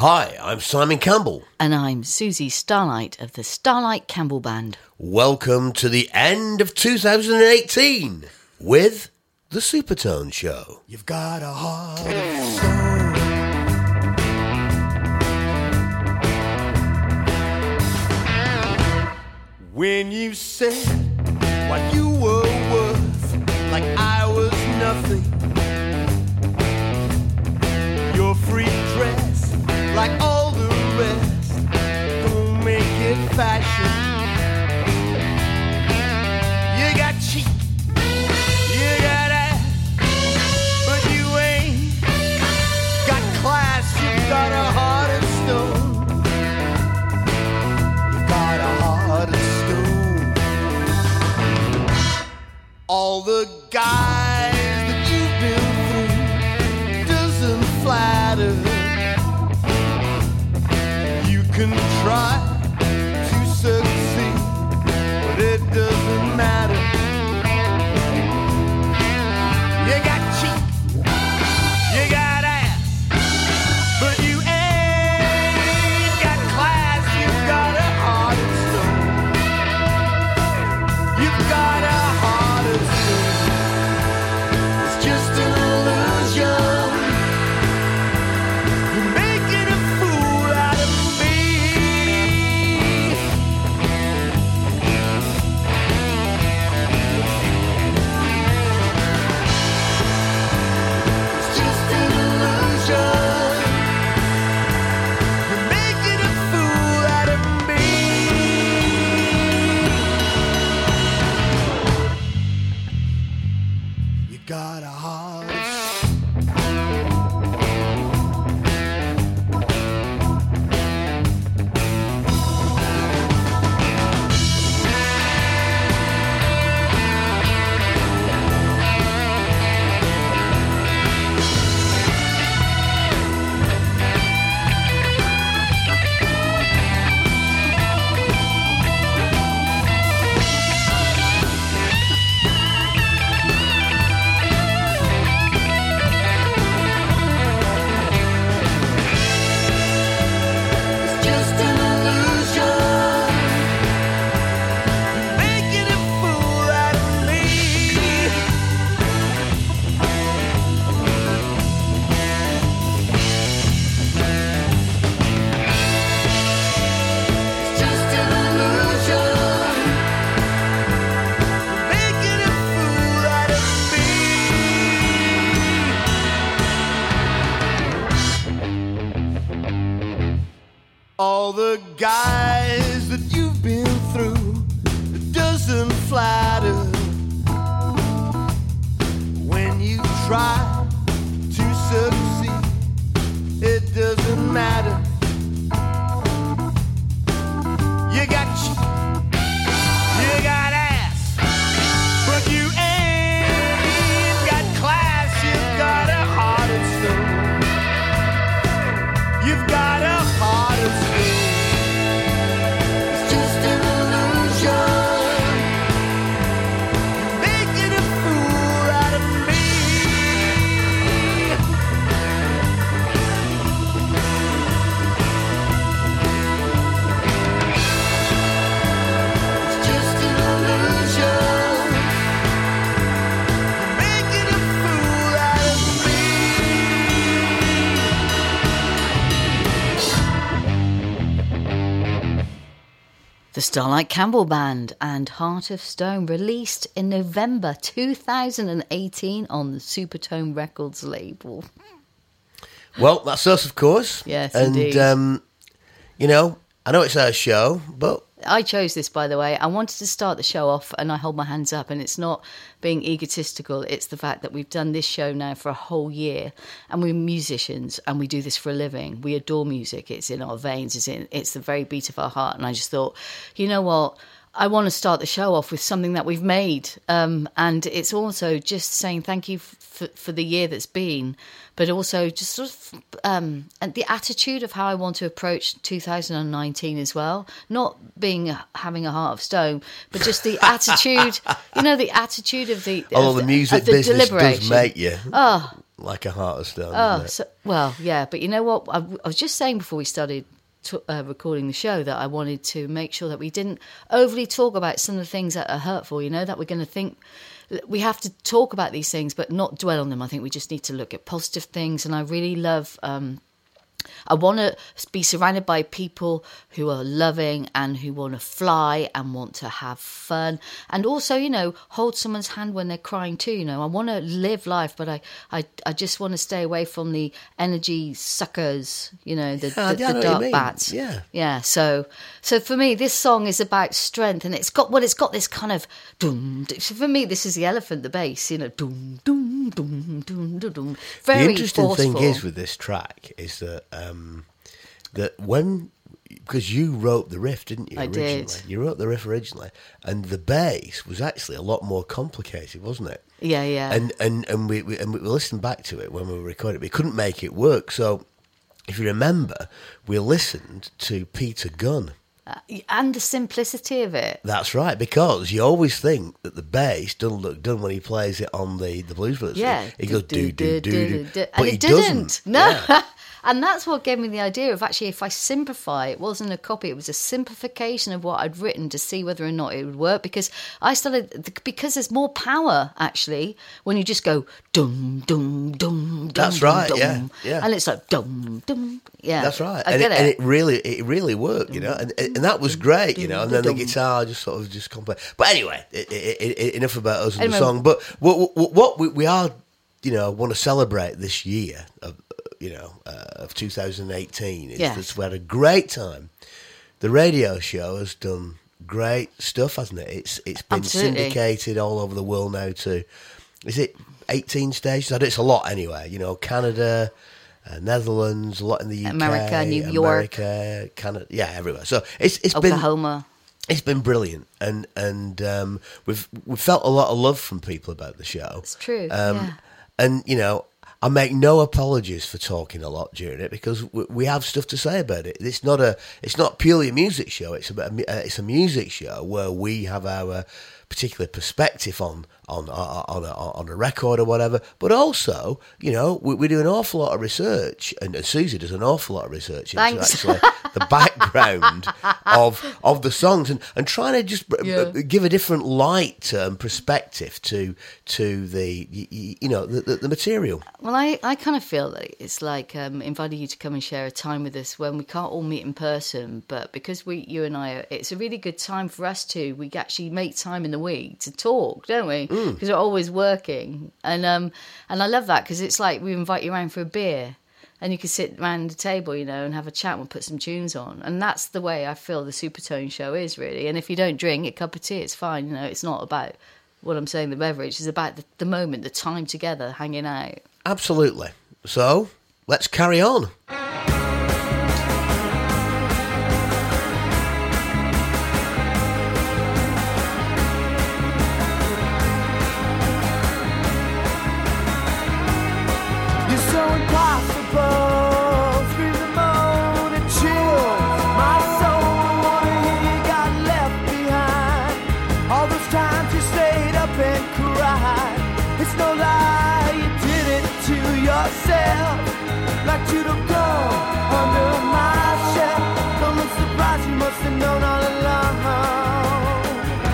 Hi, I'm Simon Campbell. And I'm Susie Starlight of the Starlight Campbell Band. Welcome to the end of 2018 with The Supertone Show. You've got a heart of stone. When you said what you were worth, like I was nothing. Your free dress, like all the rest, don't make it fashion. You got cheek, you got ass, but you ain't got class. You've got a heart of stone. You've got a heart of stone. All the guys that you've been through doesn't flatter. You can try to succeed, but it doesn't matter. You got cheek, you got ass, but you ain't got class. You've got a heart of stone. You've got a heart of stone. It's just an illusion. You're making a fool out of me. It's just an illusion. You're making a fool out of me. You got a heart of It's just an illusion. You're making a fool out of me. It's just an illusion. You're making a fool out of me. All the guys that you've been through, it doesn't flatter. When you try to succeed, it doesn't matter. You got cheek, you got ass, but you ain't got class. You've got a heart of stone. You've got a heart of stone. It's just an illusion. You're making a fool out of me. It's just an illusion. You're making a fool out of me. The Starlight Campbell Band and Heart of Stone, released in November 2018 on the Supertone Records label. Well, that's us, of course. Yes, and, indeed. You know, I know it's our show, but I chose this, by the way. I wanted to start the show off, and I hold my hands up, and it's not being egotistical. It's the fact that we've done this show now for a whole year, and we're musicians, and we do this for a living. We adore music. It's in our veins. It's the very beat of our heart. And I just thought, you know what? I want to start the show off with something that we've made. And it's also just saying thank you for the year that's been, but also just sort of and the attitude of how I want to approach 2019 as well. Not having a heart of stone, but just the attitude, the attitude of the... Although the music business does make you. Oh, like a heart of stone. Oh, isn't it? so, well, yeah, but you know what? I was just saying before we started recording the show that I wanted to make sure that we didn't overly talk about some of the things that are hurtful, that we're going to think. We have to talk about these things, but not dwell on them. I think we just need to look at positive things. And I really love... I want to be surrounded by people who are loving and who want to fly and want to have fun, and also, hold someone's hand when they're crying too. I want to live life, but I just want to stay away from the energy suckers, the dark bats. Yeah. So for me, this song is about strength, and it's got this kind of dum. So for me, this is the elephant, the bass, dum dum dum dum dum dum. Very the interesting forceful. thing is with this track is that because you wrote the riff, didn't you? I originally? did. You wrote the riff originally, and the bass was actually a lot more complicated, wasn't it? Yeah. And we listened back to it when we were recording it. We couldn't make it work. So if you remember, we listened to Peter Gunn. And the simplicity of it. That's right, because you always think that the bass doesn't look done when he plays it on the Blues Brothers. Yeah. He goes do do do, and but it he didn't. doesn't. No. Yeah. And that's what gave me the idea of actually, if I simplify, it wasn't a copy, it was a simplification of what I'd written to see whether or not it would work. Because because there's more power actually when you just go dum dum dum. That's dum, right. dum, Yeah. and it's like dum dum. Yeah, That's right. I get it. And it really worked, and that was great, and then the guitar just complex. But anyway, enough about us and the song. But what we are, want to celebrate this year of 2018 is that we had a great time. The radio show has done great stuff, hasn't it? It's been syndicated all over the world now to, is it 18 stations? It's a lot anyway. Canada, Netherlands, a lot in the UK, America, New York, Canada, everywhere. So it's Oklahoma. It's been brilliant, and we've felt a lot of love from people about the show. It's true. And I make no apologies for talking a lot during it because we have stuff to say about it. It's not purely a music show. It's a music show where we have our particular perspective on a record or whatever. But also, we do an awful lot of research, and Susie does an awful lot of research into actually the background of the songs and trying to just give a different light and perspective to the material. Well, I kind of feel that it's like inviting you to come and share a time with us when we can't all meet in person, but because you and I, it's a really good time for us we actually make time in the week to talk, don't we? Because we're always working, and I love that because it's like we invite you around for a beer. And you can sit around the table, and have a chat and we'll put some tunes on. And that's the way I feel the Supertone show is, really. And if you don't drink a cup of tea, it's fine. It's not about what I'm saying, the beverage. It's about the moment, the time together, hanging out. Absolutely. So, let's carry on. Like you to go under my shell. Don't look surprised, you must have known all along.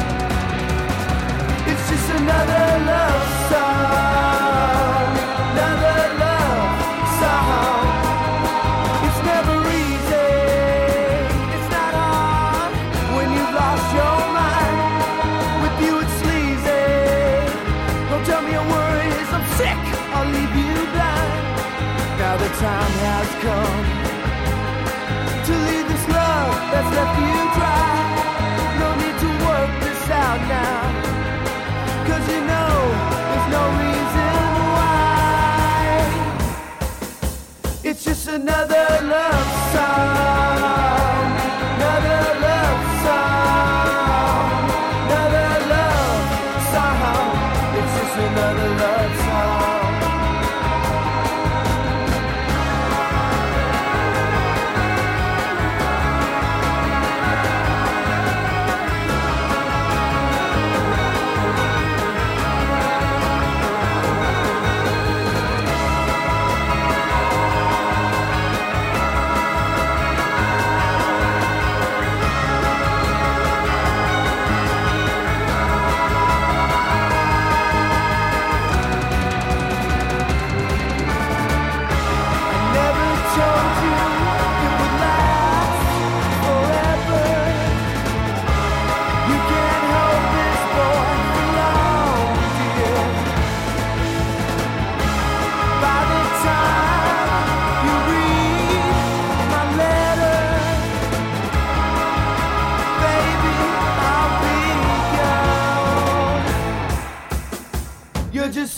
It's just another love song, another love song. It's never easy, it's not hard when you've lost your mind. With you it's sleazy. Don't tell me your worries, I'm sick, I'll leave you blind. Now the time has come to leave this love that's left you dry. No need to work this out now, 'cause there's no reason why. It's just another love song, another love song, another love song. It's just another love song.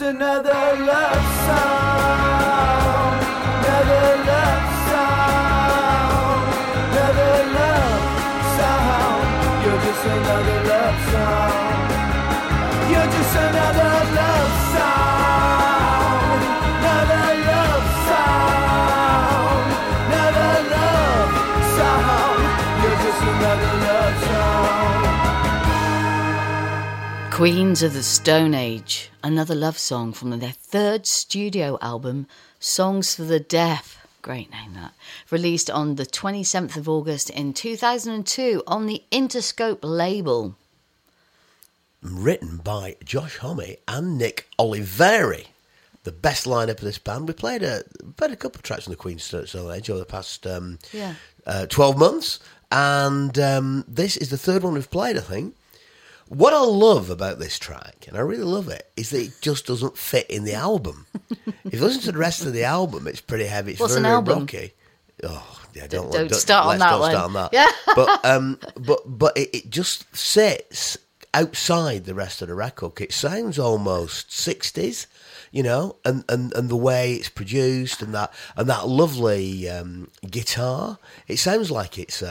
another love song, another love song, another love song. You're just another love song. You're just another love song, another love song, another love song. You're just another love song. Queens of the Stone Age, another love song from their third studio album, Songs for the Deaf. Great name, that. Released on the 27th of August in 2002 on the Interscope label. Written by Josh Homme and Nick Oliveri. The best lineup of this band. We played a couple of tracks on the Queen's Stone Age over the past 12 months. And this is the third one we've played, I think. What I love about this track, and I really love it, is that it just doesn't fit in the album. If you listen to the rest of the album, it's pretty heavy. It's What's very an album? rocky. Oh, yeah, Don't start on that one. Yeah. But it just sits outside the rest of the record. It sounds almost 60s, you know, and the way it's produced and that lovely guitar. It sounds like it's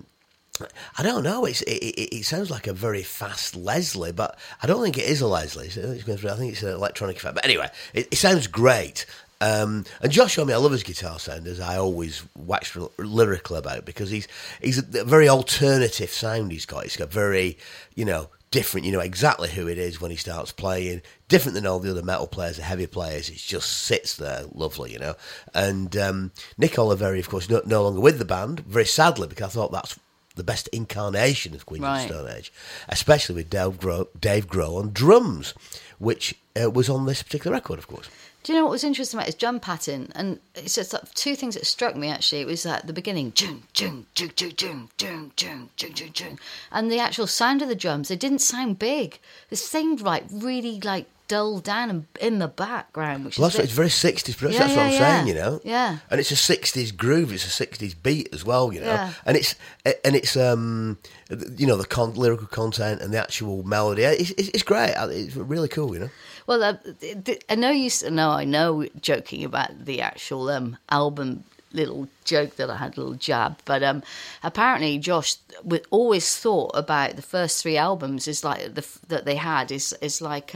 I don't know. It sounds like a very fast Leslie, but I don't think it is a Leslie. I think it's an electronic effect. But anyway, it sounds great. And Josh Homme, I love his guitar sound, as I always wax lyrical about, because he's a very alternative sound he's got. He's got very, you know, different. You know exactly who it is when he starts playing. Different than all the other metal players, the heavy players. It just sits there lovely, you know. And Nick Oliveri, of course, no longer with the band, very sadly, because I thought that's the best incarnation of Queens of the Stone Age, especially with Dave Grohl on drums, which was on this particular record, of course. Do you know what was interesting about his drum pattern? And it's just like two things that struck me, actually. It was at the beginning, jung, jung, jung, jung, jung, jung, jung, jung, jung, jung. And the actual sound of the drums, they didn't sound big. They seemed like really like dulled down and in the background. Which it's very 60s production, that's what I'm saying, you know? Yeah. And it's a 60s groove, it's a 60s beat as well, you know? Yeah. And it's you know, the lyrical content and the actual melody, it's great. It's really cool, you know? Well, I know joking about the actual album, little joke that I had, a little jab, but apparently Josh always thought about the first three albums is like that they had is like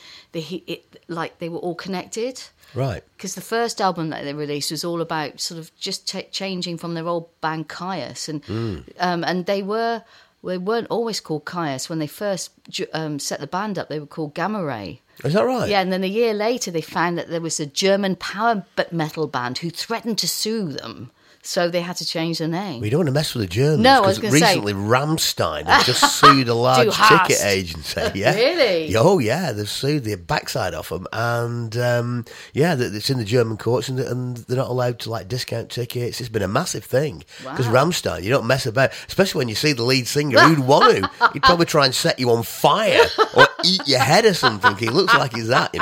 like they were all connected, right? Because the first album that they released was all about sort of just changing from their old band Caius, and they weren't always called Caius. When they first set the band up, they were called Gamma Ray. Is that right? Yeah, and then a year later they found that there was a German power metal band who threatened to sue them, so they had to change the name. We don't want to mess with the Germans. No, I was going to say. Recently, Rammstein have just sued a large ticket agency. Yeah. Really? Oh, yeah, they've sued the backside off them, and it's in the German courts, and they're not allowed to like discount tickets. It's been a massive thing because Rammstein, you don't mess about, especially when you see the lead singer. Who'd want to? He'd probably try and set you on fire or eat your head or something. He looks like he's that.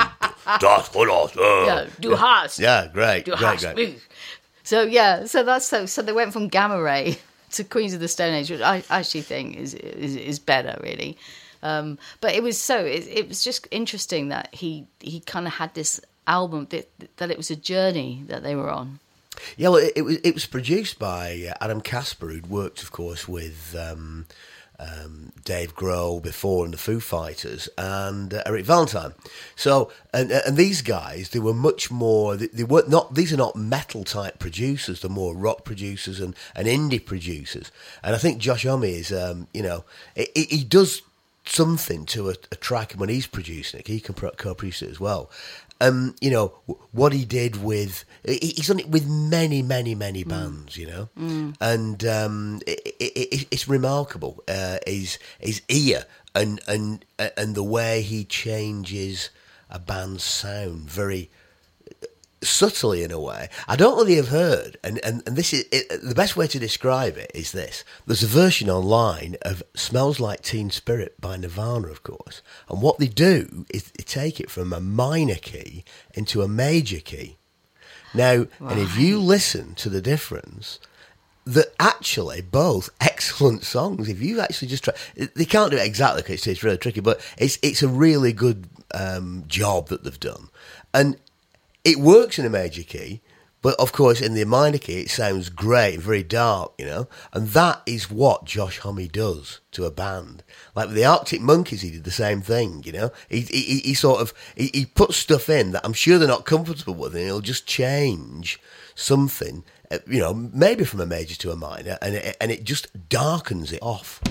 Du hast. Yeah, great. Du hast mich. So so they went from Gamma Ray to Queens of the Stone Age, which I actually think is better, really. But it was just interesting that he kind of had this album that it was a journey that they were on. Yeah, well, it was produced by Adam Kasper, who'd worked, of course, with Dave Grohl before and the Foo Fighters and Eric Valentine. So and these guys, they were much more. They were not. These are not metal type producers. They're more rock producers and indie producers. And I think Josh Homme is, he does something to a track and when he's producing it. He can co-produce it as well. What he did with, he's done it with many, many, many bands, you know, and it's remarkable. His ear and the way he changes a band's sound very subtly in a way. I don't know if you've heard, and this is the best way to describe it is this. There's a version online of Smells Like Teen Spirit by Nirvana, of course, and what they do is they take it from a minor key into a major key. Now, and if you listen to the difference, that actually both excellent songs. If you actually just try, they can't do it exactly because it's really tricky, but it's a really good job that they've done. And it works in a major key, but of course in the minor key it sounds great, very dark, you know. And that is what Josh Homme does to a band. Like with the Arctic Monkeys, he did the same thing, you know. He sort of he puts stuff in that I'm sure they're not comfortable with, and he'll just change something, you know, maybe from a major to a minor, and it just darkens it off.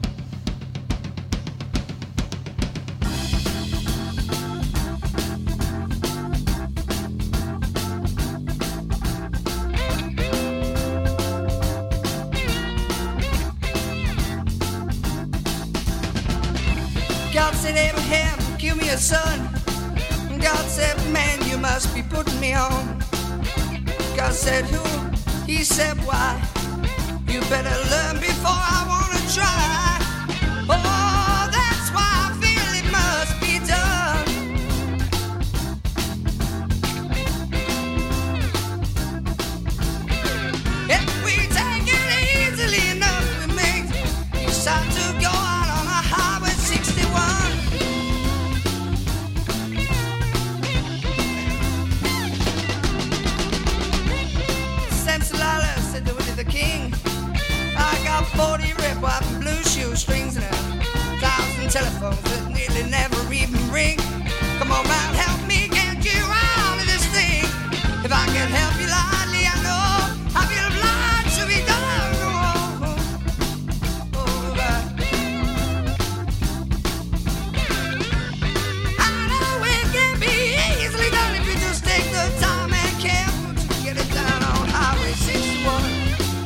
God said, Abraham, give me a son. God said, man, you must be putting me on. God said, who? He said, why? You better learn before I wanna try. Oh, that's why I feel it must be done. If we take it easily enough, we make decide to go out on a highway 61. The king, I got 40 red, white, and blue shoestrings and 1,000 telephones that nearly never even ring. Come on, man, help me get you out of this thing. If I can help you lightly, I know I feel obliged to be done. I know it can be easily done if you just take the time and care to get it down on Highway 61.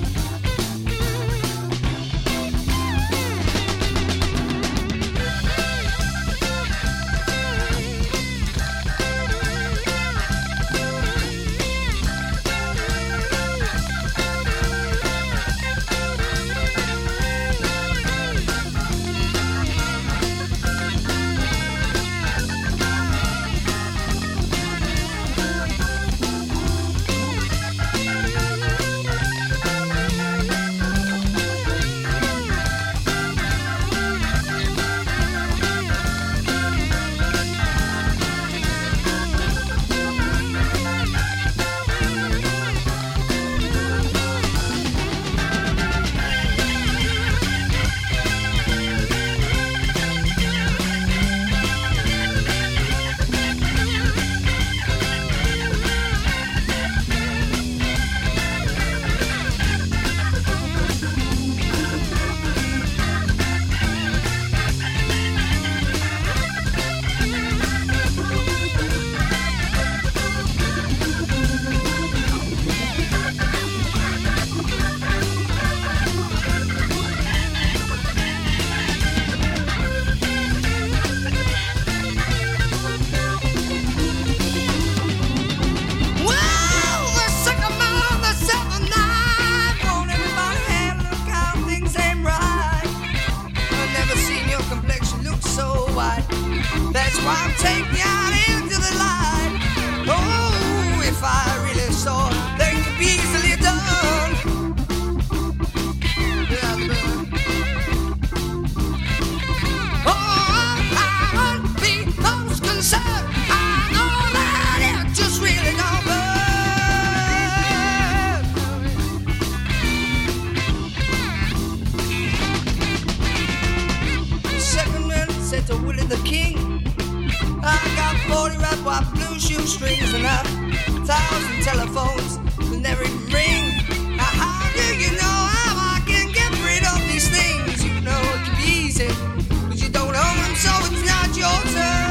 That's why I'm taking you out into the light. Oh, if I really saw they could be easily done. Oh, I won't be most concerned. I know that it just really don't burn. Second man said to Willie the King, I got 40 red, white, blue shoestrings and 1,000 telephones that never even ring. Now how do you know how I can get rid of these things? You know it can be easy, but you don't own them, so it's not your turn.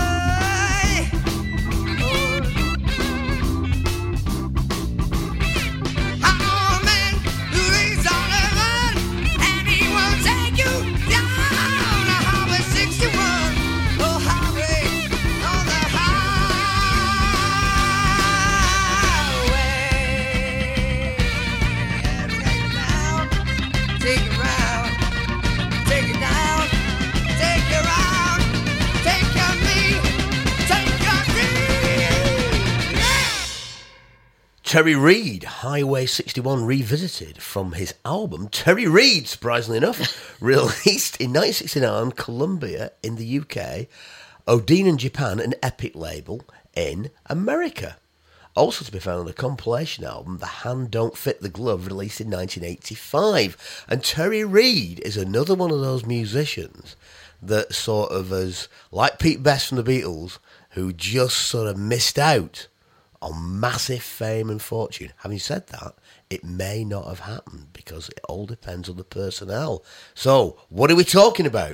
I know a man who lives on the run, and he will take you down the Highway 61. Oh, highway. Terry Reid, Highway 61 Revisited, from his album Terry Reid, surprisingly enough, released in 1969 on Columbia in the UK. Odeon in Japan, and Epic label in America. Also to be found on a compilation album, The Hand Don't Fit the Glove, released in 1985. And Terry Reid is another one of those musicians that sort of is, like Pete Best from the Beatles, who just sort of missed out on massive fame and fortune. Having said that, it may not have happened because it all depends on the personnel. So, what are we talking about?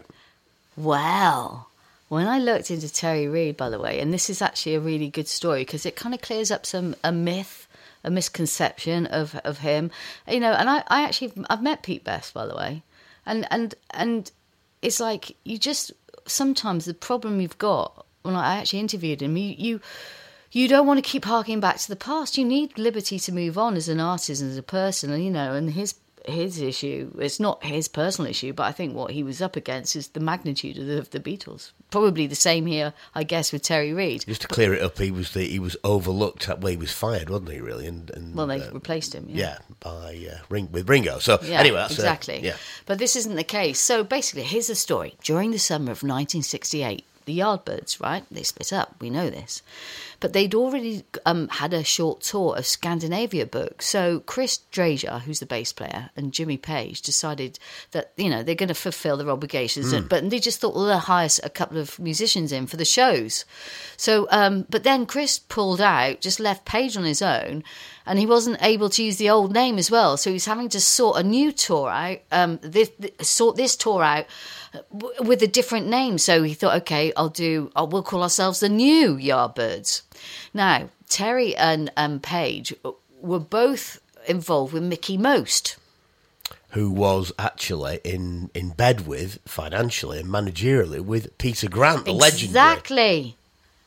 Well, when I looked into Terry Reid, by the way, and this is actually a really good story because it kind of clears up a myth, a misconception of him, you know. And I've met Pete Best, by the way, and it's like you just sometimes the problem you've got when I actually interviewed him, you don't want to keep harking back to the past. You need liberty to move on as an artist and as a person, and you know, and his issue, it's not his personal issue, but I think what he was up against is the magnitude of the Beatles. Probably the same here, I guess, with Terry Reid. Just to clear it up, he was overlooked. He was fired, wasn't he? Really, and well, they replaced him. Yeah, by with Ringo. So yeah, anyway, that's, exactly. Yeah. But this isn't the case. So basically, here's the story. During the summer of 1968. The Yardbirds, right? They split up. We know this. But they'd already had a short tour of Scandinavia booked. So Chris Drager, who's the bass player, and Jimmy Page decided that, you know, they're going to fulfill their obligations. But they just thought, well, they'll hire a couple of musicians in for the shows. So, but then Chris pulled out, just left Page on his own, and he wasn't able to use the old name as well. So he's having to sort a new tour out, sort this tour out with a different name. So he thought, okay, we'll call ourselves the New Yardbirds. Now, Terry and Page were both involved with Mickey Most, who was actually in bed with, financially and managerially, with Peter Grant, the legendary. Exactly.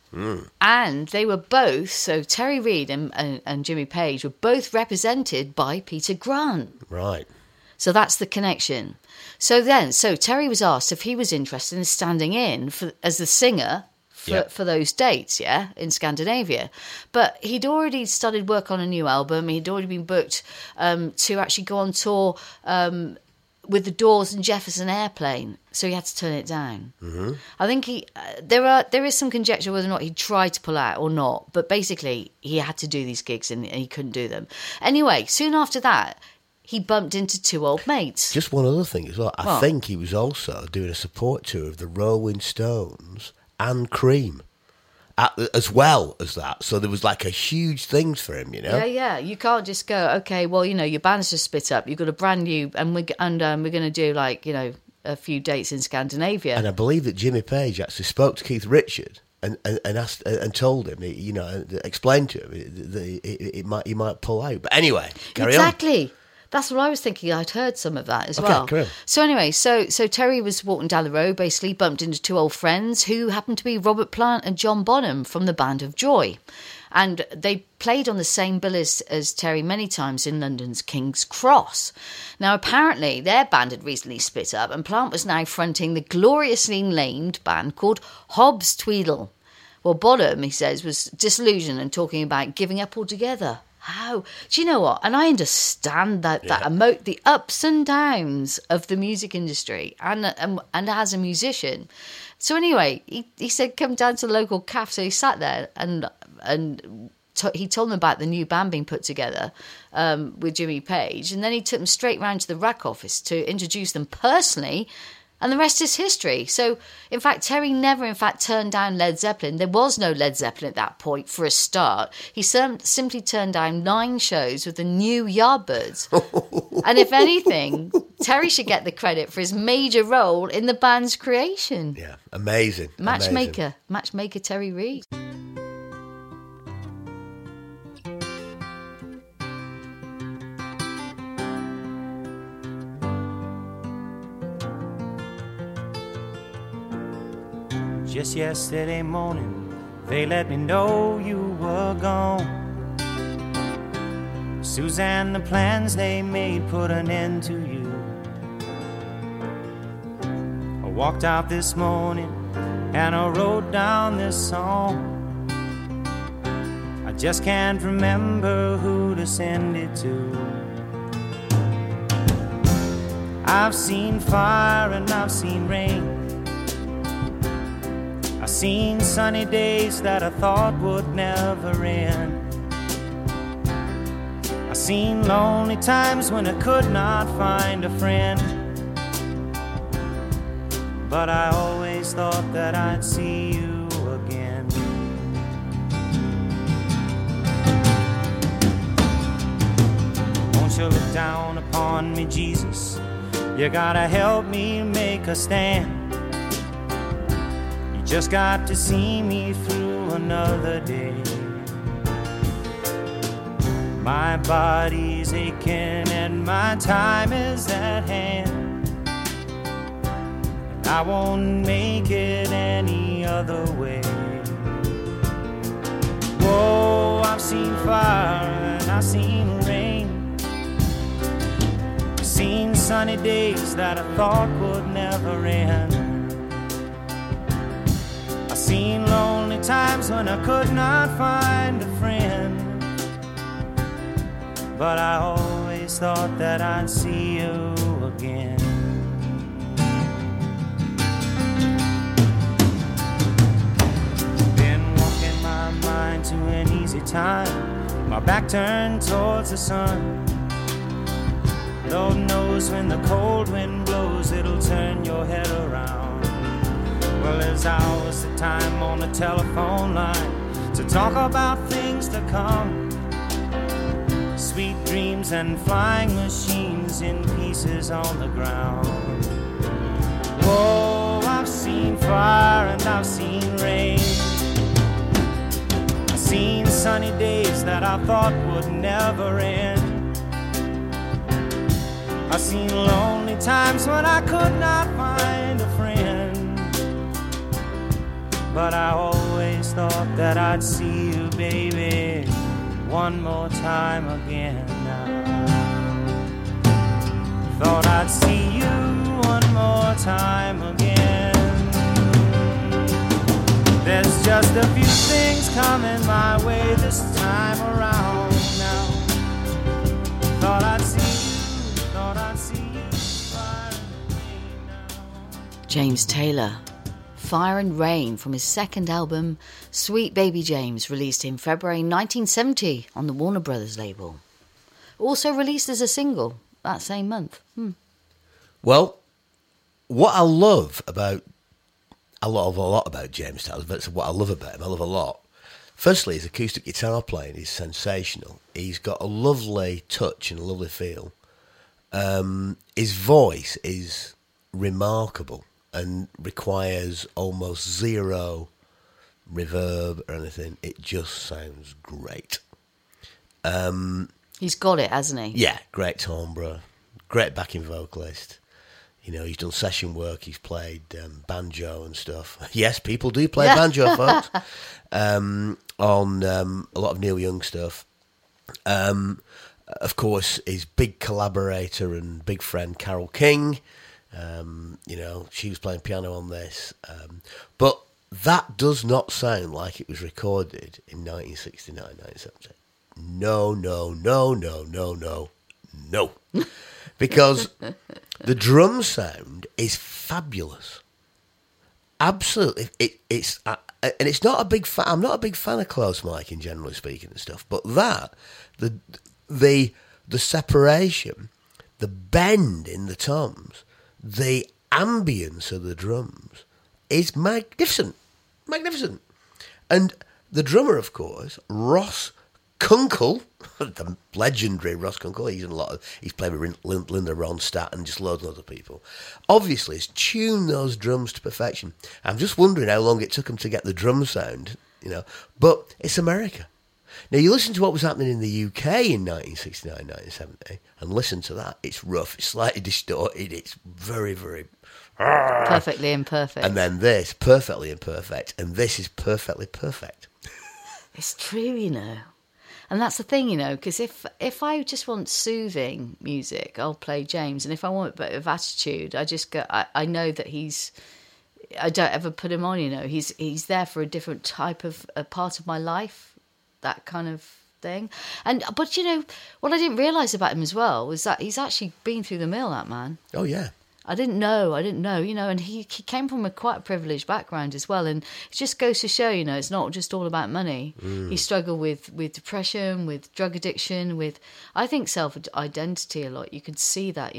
And they were both, so Terry Reid and Jimmy Page were both represented by Peter Grant. Right. So that's the connection. So Terry was asked if he was interested in standing in as the singer for those dates, in Scandinavia. But he'd already started work on a new album. He'd already been booked to actually go on tour with the Doors and Jefferson Airplane, so he had to turn it down. Mm-hmm. I think there is some conjecture whether or not he tried to pull out or not, but basically he had to do these gigs and he couldn't do them. Anyway, soon after that, he bumped into two old mates. Just one other thing as well. I think he was also doing a support tour of the Rolling Stones and Cream, as well as that. So there was like a huge thing for him, you know? Yeah. You can't just go, okay, well, you know, your band's just split up. You've got a brand new, and we're going to do like, you know, a few dates in Scandinavia. And I believe that Jimmy Page actually spoke to Keith Richards and asked and told him, you know, explained to him that he might pull out. But anyway, carry on. Exactly. That's what I was thinking. I'd heard some of that as well. Cool. So anyway, so Terry was walking down the road, basically bumped into two old friends who happened to be Robert Plant and John Bonham from the Band of Joy. And they played on the same bill as Terry many times in London's King's Cross. Now, apparently, their band had recently split up and Plant was now fronting the gloriously named band called Hobbs Tweedle. Well, Bonham, he says, was disillusioned and talking about giving up altogether. How? Do you know what? And I understand that the ups and downs of the music industry and as a musician. So anyway, he said, come down to the local cafe. So he sat there and he told them about the new band being put together with Jimmy Page. And then he took them straight round to the rack office to introduce them personally. And the rest is history. So, in fact, Terry never, turned down Led Zeppelin. There was no Led Zeppelin at that point, for a start. He simply turned down 9 shows with the New Yardbirds. And if anything, Terry should get the credit for his major role in the band's creation. Yeah, amazing. Matchmaker Terry Reid. Just yesterday morning, they let me know you were gone. Suzanne, the plans they made put an end to you. I walked out this morning and I wrote down this song. I just can't remember who to send it to. I've seen fire and I've seen rain. I I've seen sunny days that I thought would never end. I've seen lonely times when I could not find a friend. But I always thought that I'd see you again. Won't you look down upon me, Jesus? You gotta help me make a stand. You just got to see me through another day. My body's aching and my time is at hand. I won't make it any other way. Whoa, I've seen fire and I've seen rain. I've seen sunny days that I thought would never end. I've seen lonely times when I could not find a friend. But I always thought that I'd see you again. To an easy time, my back turned towards the sun. Lord knows when the cold wind blows, it'll turn your head around. Well, there's hours of time on the telephone line to talk about things to come. Sweet dreams and flying machines in pieces on the ground. Whoa, I've seen fire and I've seen rain. Seen sunny days that I thought would never end. I've seen lonely times when I could not find a friend. But I always thought that I'd see you, baby, one more time again now. Thought I'd see you one more time again. There's just a few things coming my way this time around now. Thought I'd see you, fire and rain now. James Taylor, Fire and Rain, from his second album, Sweet Baby James, released in February 1970 on the Warner Brothers label. Also released as a single that same month. Well, what I love about a lot about James Taylor, but what I love about him, I love a lot. Firstly, his acoustic guitar playing is sensational. He's got a lovely touch and a lovely feel. His voice is remarkable and requires almost zero reverb or anything. It just sounds great. He's got it, hasn't he? Yeah, great timbre, great backing vocalist. You know, he's done session work, he's played banjo and stuff. Yes, people do play banjo, folks, on a lot of Neil Young stuff. Of course, his big collaborator and big friend, Carole King, you know, she was playing piano on this. But that does not sound like it was recorded in 1969, 1970. No. Because the drum sound is fabulous. Absolutely. It's and it's not a big fan. I'm not a big fan of close miking, generally speaking, and stuff. But the separation, the bend in the toms, the ambience of the drums is magnificent. And the drummer, of course, Ross Kunkel, the legendary Ross Kunkel, he's played with Linda Ronstadt and just loads of other people. Obviously, he's tuned those drums to perfection. I'm just wondering how long it took him to get the drum sound, you know. But it's America. Now, you listen to what was happening in the UK in 1969, 1970, and listen to that. It's rough, it's slightly distorted, it's very, very... Perfectly imperfect. And then this, perfectly imperfect, and this is perfectly perfect. It's true, you know. And that's the thing, you know, because if I just want soothing music, I'll play James. And if I want a bit of attitude, I just go, I know that I don't ever put him on, you know. He's there for a different type of a part of my life, that kind of thing. But, you know, what I didn't realise about him as well was that he's actually been through the mill, that man. Oh, yeah. I didn't know, and he came from quite a privileged background as well, and it just goes to show, it's not just all about money. He struggled with depression, with drug addiction, with, I think, self-identity a lot. You can see that,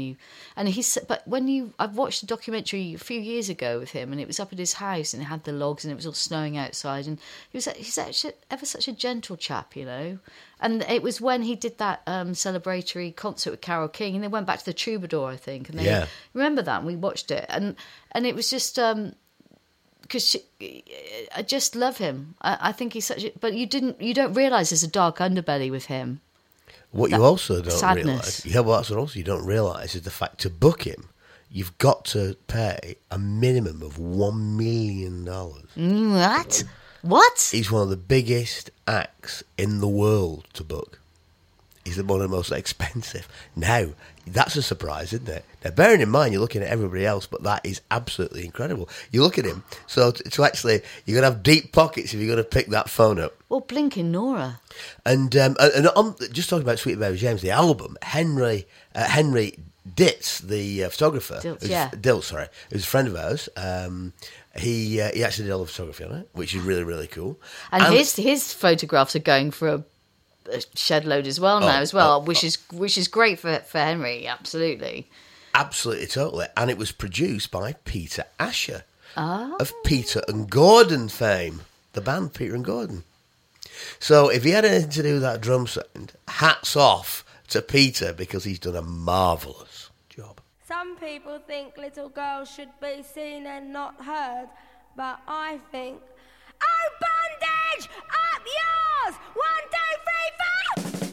I've watched a documentary a few years ago with him, and it was up at his house, and it had the logs, and it was all snowing outside, and he's actually ever such a gentle chap, And it was when he did that celebratory concert with Carole King, and they went back to the Troubadour, I think. And they remember that, and we watched it, and it was just because I just love him. I think he's such a, but you don't realise there's a dark underbelly with him. What you also don't realise, that's what also you don't realise is the fact to book him, you've got to pay a minimum of $1 million. What? What? He's one of the biggest acts in the world to book. He's one of the most expensive. Now, that's a surprise, isn't it? Now, bearing in mind, you're looking at everybody else, but that is absolutely incredible. You look at him, so to actually, you're going to have deep pockets if you're going to pick that phone up. Well, Blinking Nora. And just talking about Sweet Baby James, the album, Henry Ditz, the photographer, Diltz, who's a friend of ours. He actually did all the photography on it, which is really, really cool. And his photographs are going for a shed load as well now, which is great for Henry, absolutely. Absolutely, totally. And it was produced by Peter Asher of Peter and Gordon fame, the band Peter and Gordon. So if he had anything to do with that drum sound, hats off to Peter, because he's done a marvellous job. Some people think little girls should be seen and not heard, but I think, oh, bondage, up yours! 1, 2, 3, 4!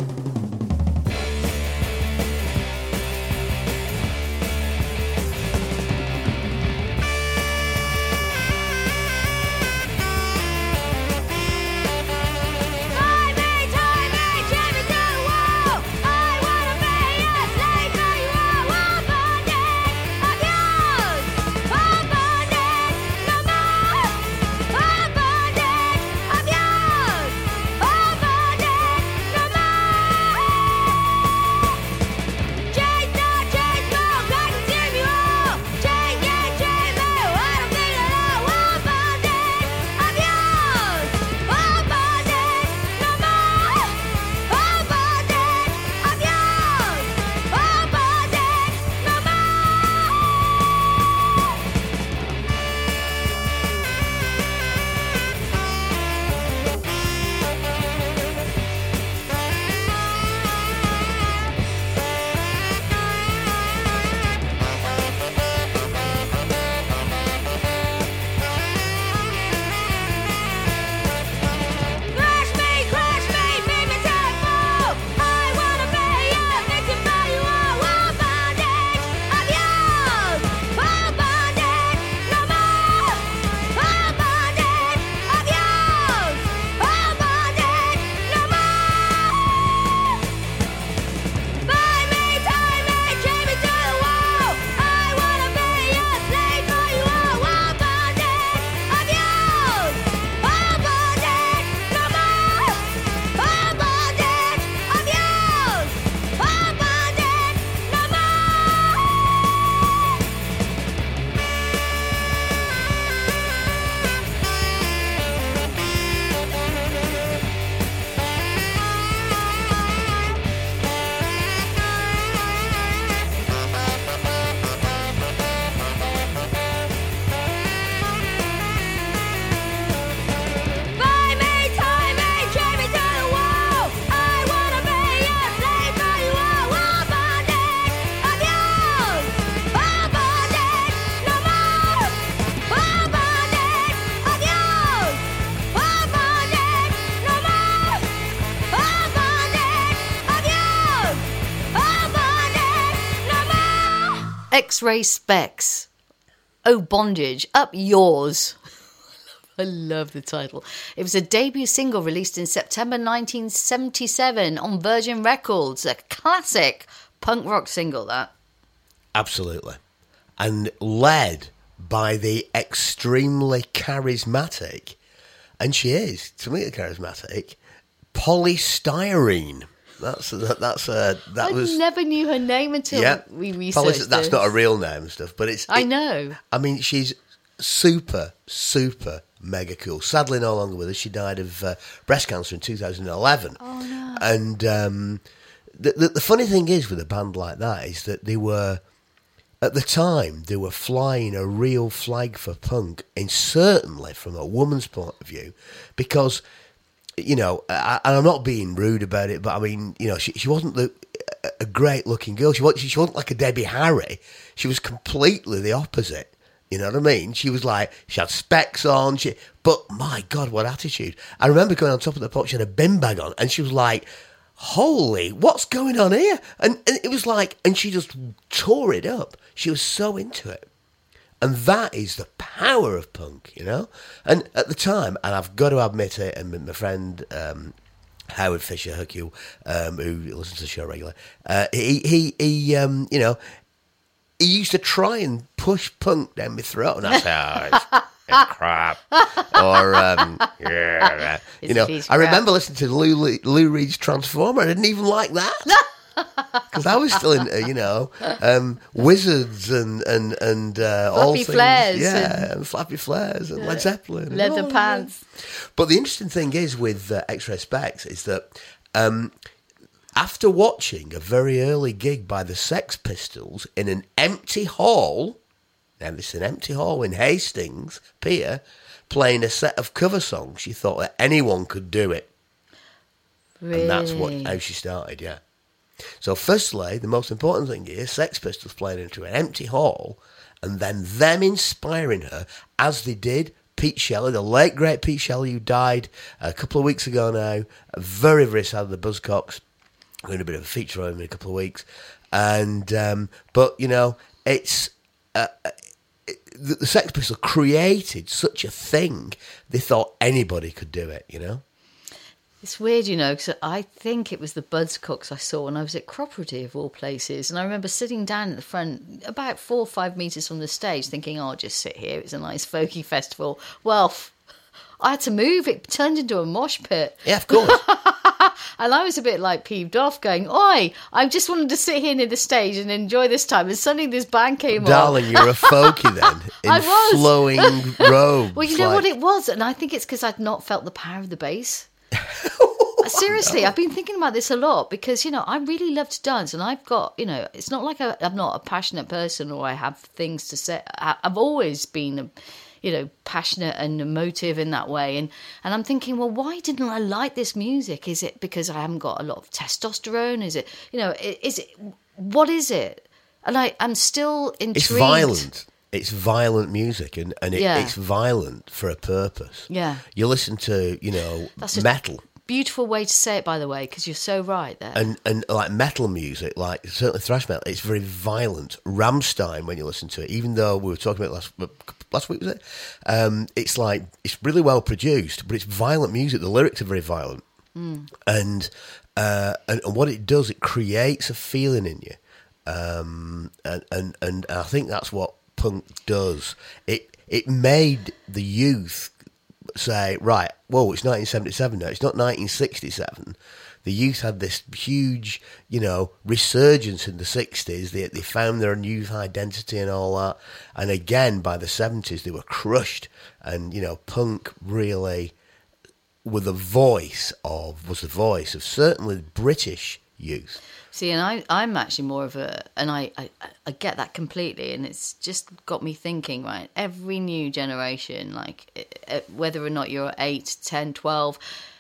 X-Ray Specs. Oh, Bondage, Up Yours. I love the title. It was a debut single released in September 1977 on Virgin Records. A classic punk rock single, that. Absolutely. And led by the extremely charismatic, and she is, to me, charismatic, Polystyrene. That I was. never knew her name until we researched That's this. not a real name and stuff, but it's. I know. I mean, she's super mega cool. Sadly, no longer with us. She died of breast cancer in 2011. Oh no! And the funny thing is with a band like that is that they were. At the time, they were flying a real flag for punk, and certainly from a woman's point of view, because, you know, and I'm not being rude about it, but I mean, you know, she wasn't a great-looking girl. She wasn't like a Debbie Harry. She was completely the opposite. You know what I mean? She was like, she had specs on, but my God, what attitude. I remember going on top of the pop, she had a bin bag on, and she was like, holy, what's going on here? And it was like, and she just tore it up. She was so into it. And that is the power of punk, you know? And at the time, and I've got to admit it, and my friend Howard Fisher, Hercule, who listens to the show regularly, he you know, he used to try and push punk down my throat, and I said, oh, it's crap. Or, yeah. You know, I remember listening to Lou Reed's Transformer. I didn't even like that. Because I was still into, you know, Wizards and all things. Flares. Yeah, and Flappy Flares and Led Zeppelin. And Leather pants. But the interesting thing is with X-Ray Specs is that after watching a very early gig by the Sex Pistols in an empty hall, now this is an empty hall in Hastings Pier, playing a set of cover songs, she thought that anyone could do it. Really? And that's how she started, yeah. So firstly, the most important thing is Sex Pistols playing into an empty hall and then them inspiring her, as they did Pete Shelley, the late great Pete Shelley, who died a couple of weeks ago now. Very, very sad, the Buzzcocks. We're going to do a bit of a feature on him in a couple of weeks. And, but, you know, it's... the Sex Pistols created such a thing, they thought anybody could do it, you know? It's weird, you know, because I think it was the Buzzcocks I saw when I was at Cropredy, of all places. And I remember sitting down at the front, about 4 or 5 metres from the stage, thinking, oh, I'll just sit here. It's a nice folky festival. Well, I had to move. It turned into a mosh pit. Yeah, of course. And I was a bit like peeved off, going, oi, I just wanted to sit here near the stage and enjoy this time. And suddenly this band came on. Darling, you're a folky then, in flowing robes. Well, you know what it was? And I think it's because I'd not felt the power of the bass. Seriously, no. I've been thinking about this a lot because, you know, I really love to dance and I've got, you know, it's not like I'm not a passionate person or I have things to say. I've always been, you know, passionate and emotive in that way. And I'm thinking, well, why didn't I like this music? Is it because I haven't got a lot of testosterone? Is it, you know, what is it? And I'm still intrigued. It's violent. It's violent music and it's violent for a purpose. Yeah. You listen to, you know, metal. Beautiful way to say it, by the way, because you're so right there. And like metal music, like certainly thrash metal, it's very violent. Rammstein, when you listen to it, even though we were talking about last week, was it? It's like, it's really well produced, but it's violent music. The lyrics are very violent. Mm. And what it does, it creates a feeling in you. And I think that's what punk does. It made the youth say, right, whoa, it's 1977 now, it's not 1967. The youth had this huge, you know, resurgence in the 60s. They found their youth identity and all that. And again, by the 70s, they were crushed. And, you know, punk really was the voice of certainly British youth. See, and I'm actually more of and I get that completely, and it's just got me thinking, right, every new generation, like whether or not you're 8, 10, 12,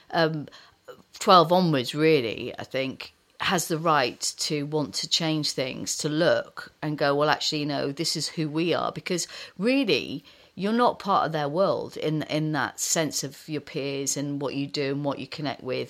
12 onwards, really, I think, has the right to want to change things, to look and go, well, actually, you know, this is who we are, because really, you're not part of their world in that sense of your peers and what you do and what you connect with,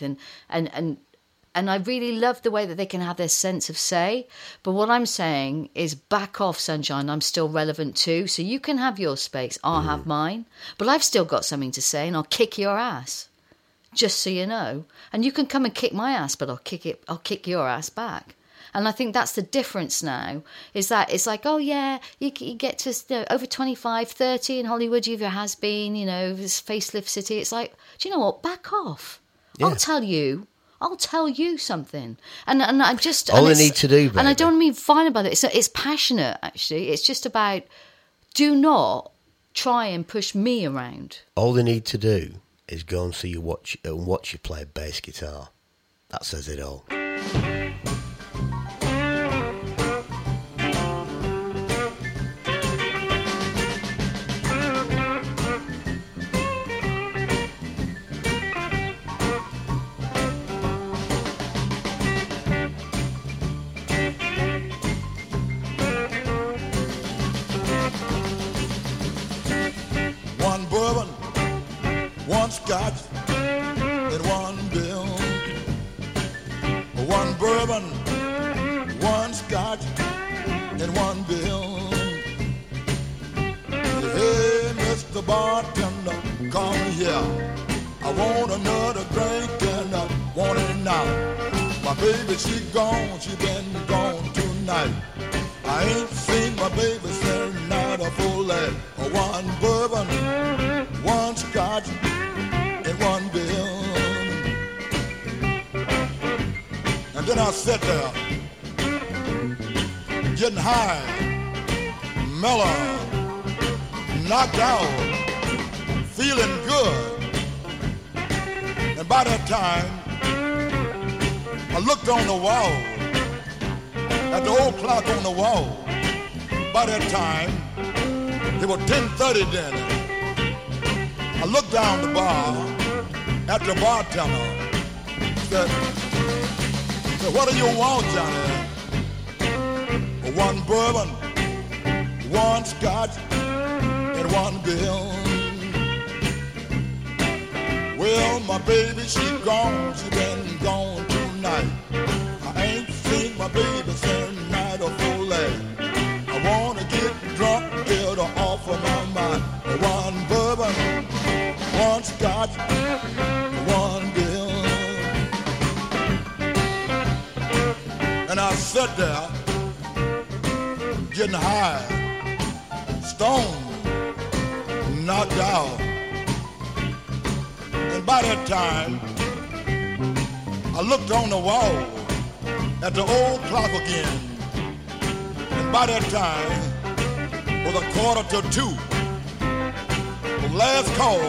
and I really love the way that they can have their sense of say. But what I'm saying is back off, Sunshine. I'm still relevant too. So you can have your space. I'll have mine. But I've still got something to say and I'll kick your ass. Just so you know. And you can come and kick my ass, but I'll kick your ass back. And I think that's the difference now, is that it's like, oh, yeah, you get to, you know, over 25, 30 in Hollywood, you've has been, you know, this facelift city. It's like, do you know what? Back off. Yeah. I'll tell you I'll tell you something. And I just... All they need to do, baby. And I don't mean fine about it. It's passionate, actually. It's just about, do not try and push me around. All they need to do is go and see you watch you play bass guitar. That says it all. One bourbon, one scotch, and one bill. One bourbon, one scotch, and one bill. Hey, Mr. Bartender, come here. I want another drink and I want it now. My baby, she gone, she been gone tonight. I ain't seen my baby since night of full lead. One bourbon, one scotch, and one bill. And then I sat there, getting high, mellow, knocked out, feeling good. And by that time, I looked on the wall, at the old clock on the wall. By that time, it was 10:30 then. I looked down the bar at the bartender. Said, what do you want, Johnny? One bourbon, one scotch, and one bill. Well, my baby, she gone, she been gone tonight. I ain't seen my baby since night of full lead. I wanna get drunk, get her off of my mind. One bourbon, one scotch, one bill. And I sat there, getting high, stoned, knocked out. And by that time, I looked on the wall at the old clock again. And by that time, it was 1:45. The last call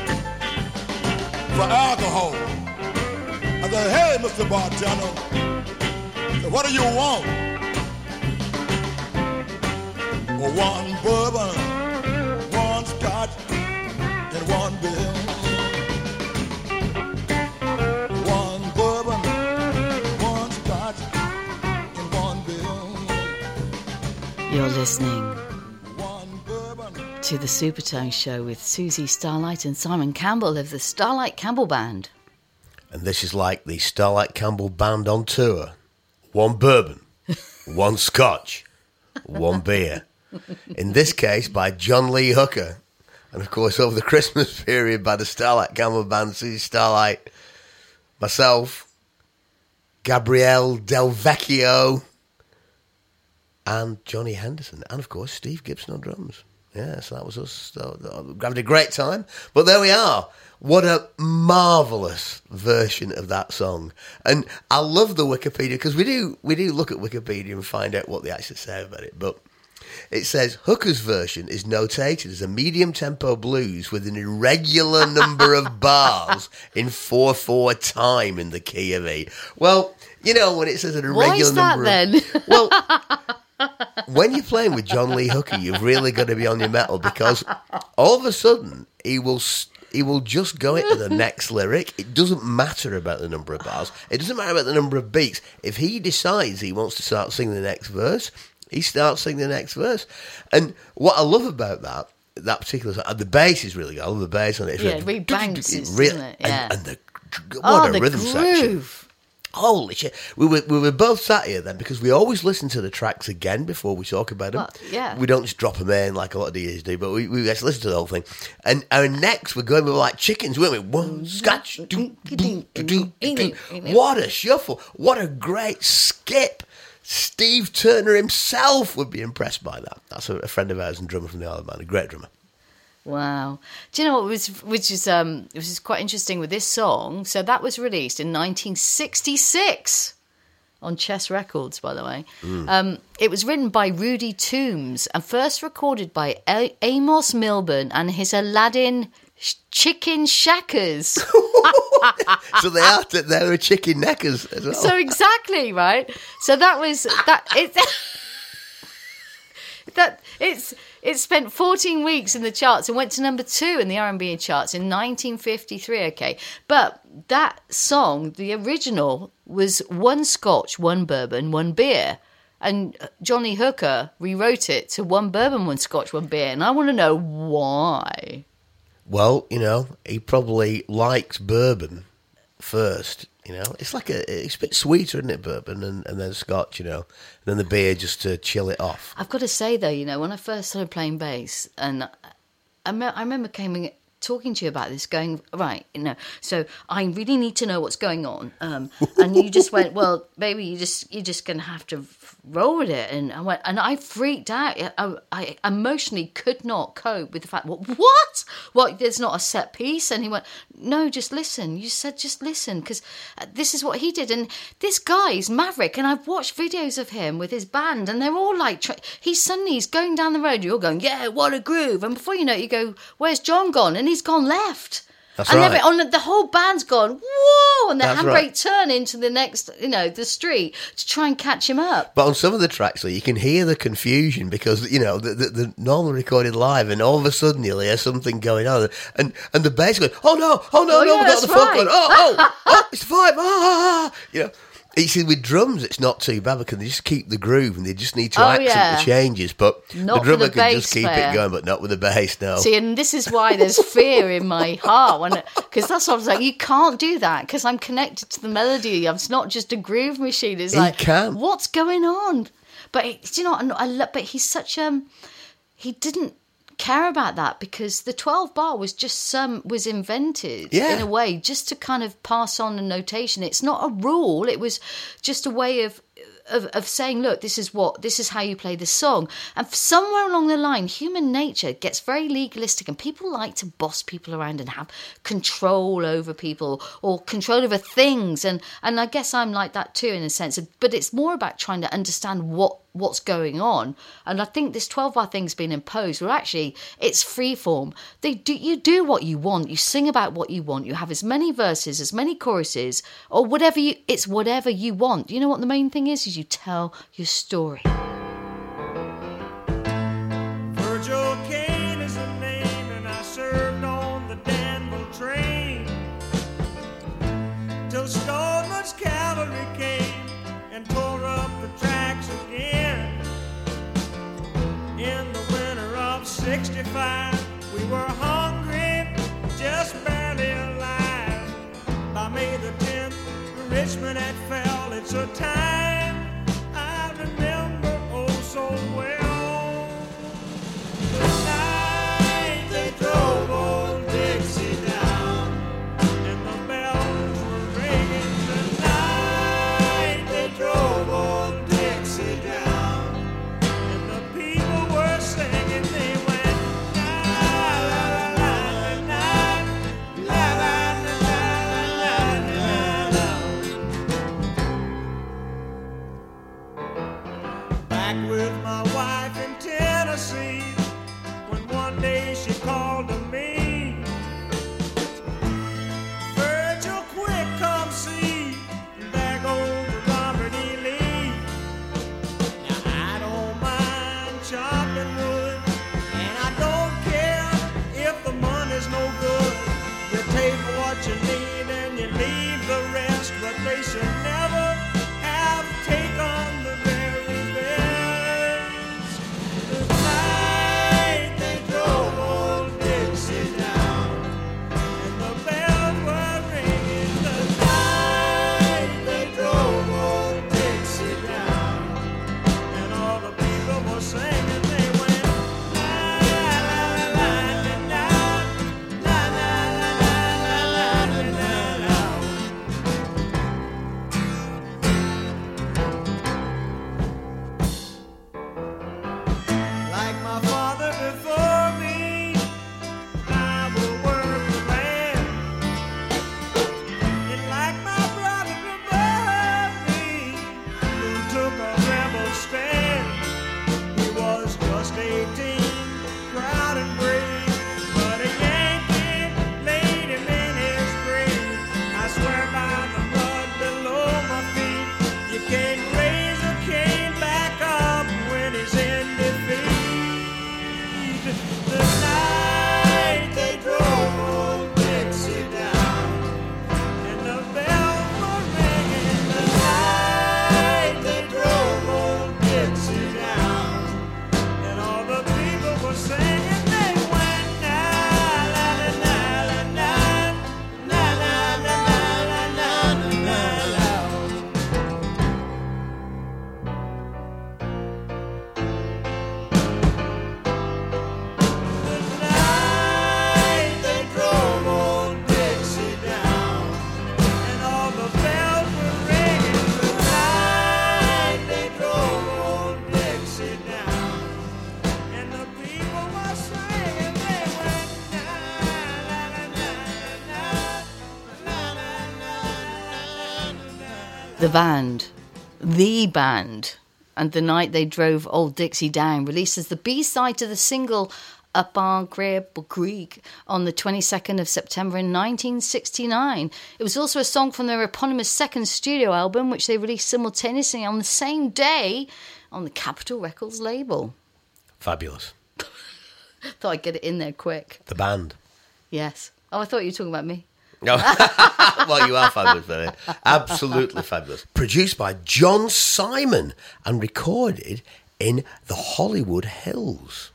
for alcohol. I said, hey, Mr. Bartender, what do you want? One bourbon, one scotch, and one bill. One bourbon, one scotch, and one bill. You're listening One bourbon. to the Supertone Show with Susie Starlight and Simon Campbell of the Starlight Campbell Band. And this is like the Starlight Campbell Band on tour. One bourbon, one scotch, one beer. In this case, by John Lee Hooker. And of course, over the Christmas period, by the Starlight Campbell Band, Susie Starlight, myself, Gabrielle Del Vecchio, and Johnny Henderson. And of course, Steve Gibson on drums. Yeah, so that was us. We had a great time. But there we are. What a marvellous version of that song. And I love the Wikipedia, because we do look at Wikipedia and find out what they actually say about it. But it says, Hooker's version is notated as a medium-tempo blues with an irregular number of bars in 4/4 time in the key of E. Well, you know, when it says an irregular Why is that number then? Well, when you're playing with John Lee Hooker, you've really got to be on your mettle, because all of a sudden he will just go into the next lyric. It doesn't matter about the number of bars. It doesn't matter about the number of beats. If he decides he wants to start singing the next verse, he starts singing the next verse. And what I love about that particular song, the bass is really good. I love the bass on it. It's Yeah, really, it really bounces, doesn't it? Yeah. And what a the rhythm section. groove. Holy shit. We were both sat here then, because we always listen to the tracks again before we talk about them. Well, yeah. We don't just drop them in like a lot of DJs do, but we actually listen to the whole thing. And our necks were going, we were like chickens, weren't we? One scotch. What a shuffle. What a great skip. Steve Turner himself would be impressed by that. That's a friend of ours and drummer from the Isle of Man, a great drummer. Wow. Do you know what which is quite interesting with this song? So that was released in 1966 on Chess Records, by the way. It was written by Rudy Toombs and first recorded by Amos Milburn and his Aladdin Chicken Shackers. So they were chicken neckers as well. So exactly, right? So that was that. It spent 14 weeks in the charts and went to number 2 in the R&B charts in 1953. Okay, but that song, the original, was 1 Scotch, 1 bourbon, 1 beer, and Johnny Hooker rewrote it to 1 bourbon, 1 Scotch, 1 beer, and I want to know why. Well, he probably liked bourbon first. It's it's a bit sweeter, isn't it, bourbon, and then Scotch, and then the beer just to chill it off. I've got to say, though, when I first started playing bass, and I remember talking to you about this, going, right, so I really need to know what's going on. And you just went, well, baby, you're just going to have to roll with it. And I went, and I freaked out. I emotionally could not cope with the fact, what? What? There's not a set piece? And he went, no, just listen. You said just listen, because this is what he did. And this guy's Maverick, and I've watched videos of him with his band, and they're all like, he's going down the road, you're going, yeah, what a groove. And before you know it, you go, where's John gone? And he's gone left. That's right. The whole band's gone, whoa, and the That's handbrake right. turn into the next, the street to try and catch him up. But on some of the tracks, you can hear the confusion because, the normally recorded live, and all of a sudden you'll hear something going on, and the bass going, oh no, yeah, we got the fuck right. on, it's the vibe, You see, with drums, it's not too bad because they just keep the groove and they just need to accent the changes. But Not the drummer for the can just bass keep player. it going, but not with the bass, no. See, and this is why there's fear in my heart, because that's what I was like, you can't do that, because I'm connected to the melody. It's not just a groove machine. It's what's going on? But but he's such he didn't care about that, because the 12 bar was just was invented in a way just to kind of pass on a notation. It's not a rule. It was just a way of saying, look, this is how you play this song. And somewhere along the line, human nature gets very legalistic, and people like to boss people around and have control over people or control over things. And I guess I'm like that too, in a sense. But it's more about trying to understand what's going on. And I think this 12-bar thing's been imposed, where actually it's free form. You do what you want. You sing about what you want. You have as many verses, as many choruses, or whatever it's whatever you want. You know what the main thing is you tell your story. Virgil Kane is the name, and I served on the Danville train till Stoneman's cavalry came and tore up the tracks again. In the winter of '65, we were hungry, just barely alive. By May the 10th, Richmond had fell. It's a time I remember oh so well. The night they drove old Dixie down, and the bells were ringing. The night they drove old Dixie down, and the people were singing. They went la la la la la la la la la. Back with my wife in Tennessee, when one day she called to me, Virgil, quick, come see, there goes Robert E. Lee. Now I don't mind chopping wood, and I don't care if the money's no good. You take what you need and you leave the rest, but they should never have taken the very best. The night they drove old Dixie down, and the bells were ringing. The night they drove old Dixie down, and all the people were singing. They went la la la la la la la la la la la la. The band, and The Night They Drove Old Dixie Down, released as the B-side to the single Up Our Cripple Creek on the 22nd of September in 1969. It was also a song from their eponymous second studio album, which they released simultaneously on the same day on the Capitol Records label. Fabulous. Thought I'd get it in there quick. The band. Yes. Oh, I thought you were talking about me. No. Well, you are fabulous, Benny. Absolutely fabulous. Produced by John Simon and recorded in the Hollywood Hills.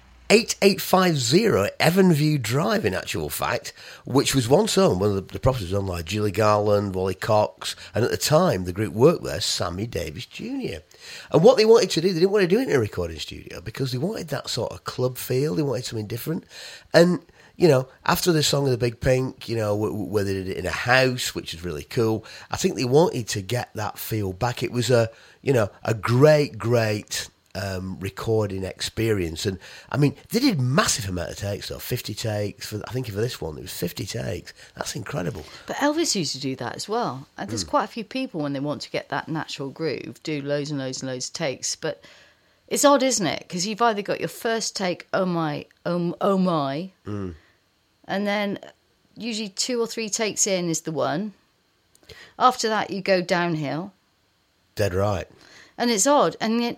8850 Evanview Drive, in actual fact, which was once owned, one of the properties was owned by Julie Garland, Wally Cox, and at the time the group worked there, Sammy Davis Jr. And what they wanted to do, they didn't want to do it in a recording studio because they wanted that sort of club feel, they wanted something different. And, you know, after the song of the Big Pink, you know, where they did it in a house, which is really cool, I think they wanted to get that feel back. It was a great recording experience. And I mean, they did massive amount of takes though, 50 takes. I think for this one it was 50 takes. That's incredible. But Elvis used to do that as well. And there's quite a few people, when they want to get that natural groove, do loads and loads and loads of takes. But it's odd, isn't it? Because you've either got your first take, oh my, and then usually 2 or 3 takes in is the one. After that you go downhill. Dead right. And it's odd,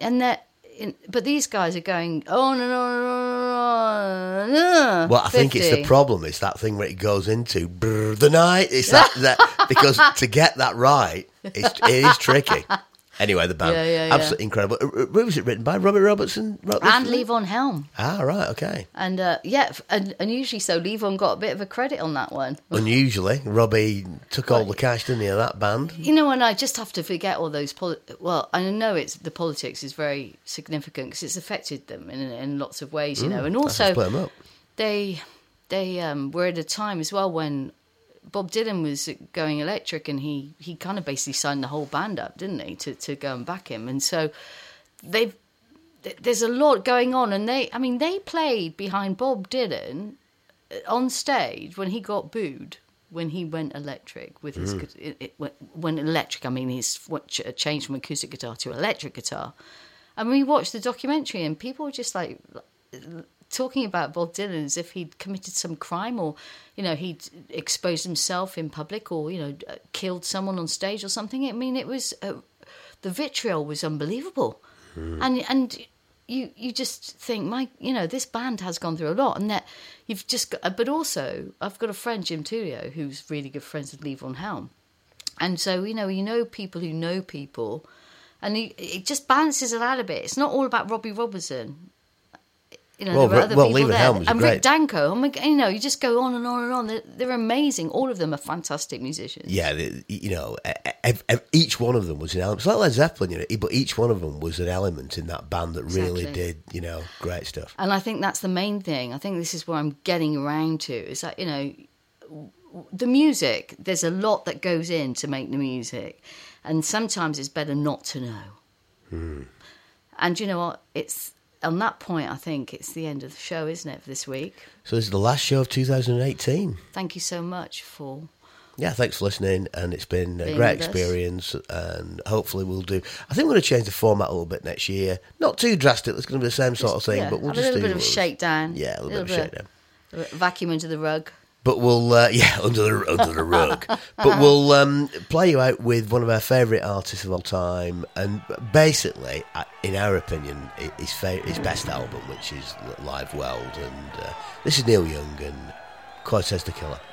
but these guys are going on and on and on and on. Well, I think it's the problem. It's that thing where it goes into the night. It's that because to get that right, it is tricky. Anyway, the band, absolutely incredible. Who was it written by? Robert Robertson? And Levon Helm. Ah, right, okay. And and usually so Levon got a bit of a credit on that one. Unusually, Robbie took all the cash, didn't he, of that band? You know, and I just have to forget all those... Well, I know the politics is very significant because it's affected them in lots of ways, you know. And also, split them up. They were at a time as well when Bob Dylan was going electric, and he kind of basically signed the whole band up, didn't he, to go and back him. And so there's a lot going on, and they played behind Bob Dylan on stage when he got booed, when he went electric with his when electric, I mean he's changed from acoustic guitar to electric guitar. And we watched the documentary, and people were just like talking about Bob Dylan as if he'd committed some crime, or, you know, he'd exposed himself in public, or, you know, killed someone on stage or something. I mean, it was the vitriol was unbelievable, and you just think, this band has gone through a lot, and that you've just got. But also, I've got a friend, Jim Tullio, who's really good friends with Levon Helm, and so you know people who know people, and it just balances it out a bit. It's not all about Robbie Robertson. You know, there were other people there. And Rick Danko, you know, you just go on and on and on. They're amazing. All of them are fantastic musicians. Yeah, you know, each one of them was an element. It's like Led Zeppelin, you know, but each one of them was an element in that band that really did, you know, great stuff. And I think that's the main thing. I think this is where I'm getting around to, is that, you know, the music, there's a lot that goes in to make the music. And sometimes it's better not to know. And you know what? On that point, I think it's the end of the show, isn't it, for this week? So this is the last show of 2018. Thank you so much for... Yeah, thanks for listening, and it's been a great experience, and hopefully we'll do... I think we're going to change the format a little bit next year. Not too drastic, it's going to be the same sort of thing, but we'll just do... A little bit of a shakedown. Yeah, a little bit of a shakedown. Vacuum under the rug. But we'll, under the rug. But we'll play you out with one of our favourite artists of all time, and basically, in our opinion, his best album, which is Live Weld. And this is Neil Young and Cortez the Killer.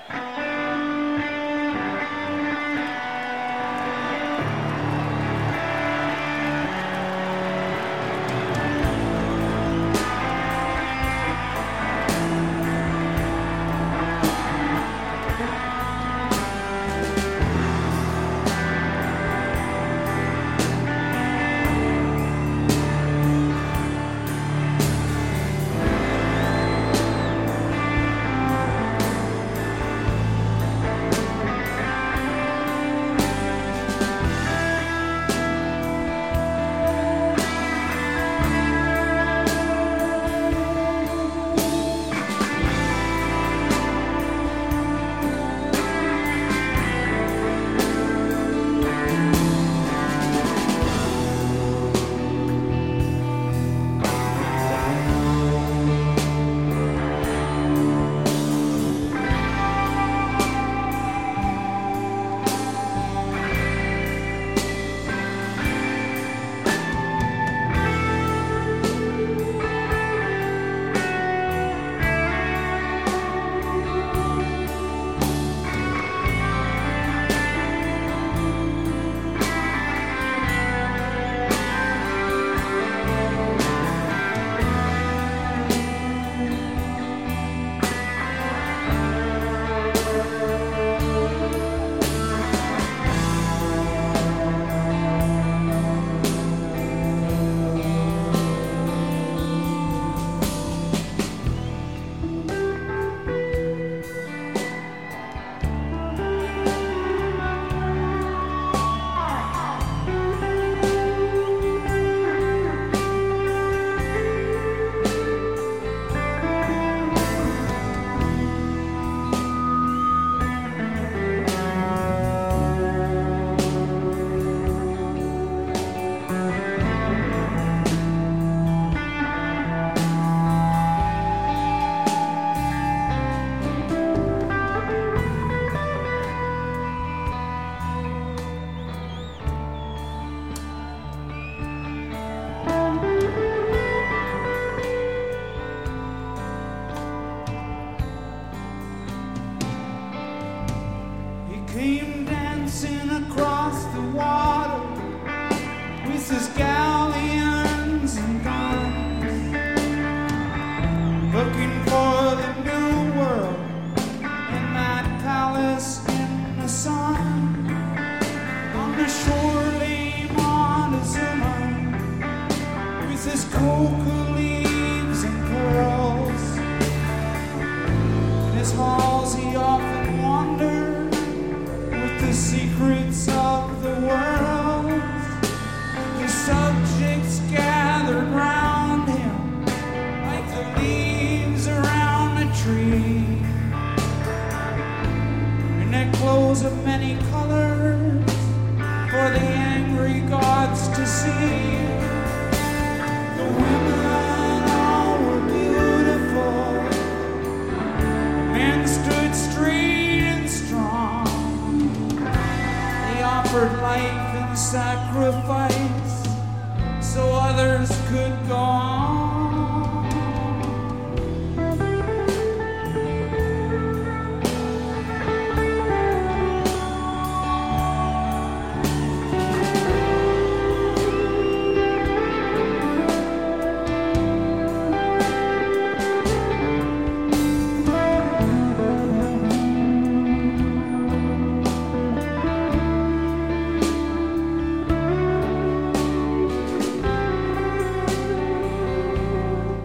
many colors.